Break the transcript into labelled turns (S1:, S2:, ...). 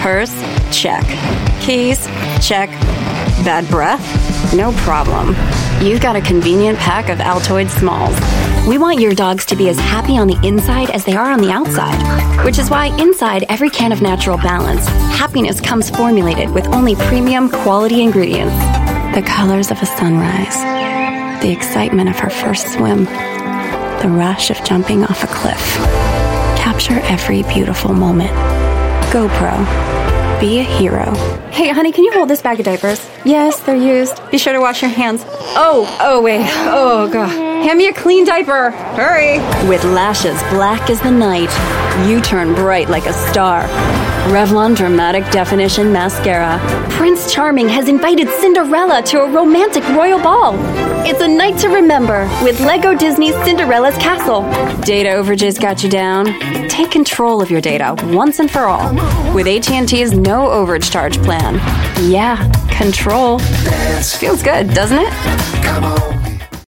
S1: Purse? Check. Keys? Check. Bad breath? No problem. You've got a convenient pack of Altoid Smalls. We want your dogs to be as happy on the inside as they are on the outside, which is why inside every can of Natural Balance, happiness comes formulated with only premium quality ingredients. The colors of a sunrise, the excitement of her first swim, the rush of jumping off a cliff. Capture every beautiful moment. GoPro. Be a hero. Hey, honey, can you hold this bag of diapers? Yes, they're used. Be sure to wash your hands. Oh, wait. Oh, God. Hand me a clean diaper. Hurry. With lashes black as the night, you turn bright like a star. Revlon Dramatic Definition Mascara. Prince Charming has invited Cinderella to a romantic royal ball. It's a night to remember with Lego Disney's Cinderella's Castle. Data overages got you down? Take control of your data once and for all with AT&T's no overage charge plan. Yeah, control. Feels good, doesn't it?
S2: Come on.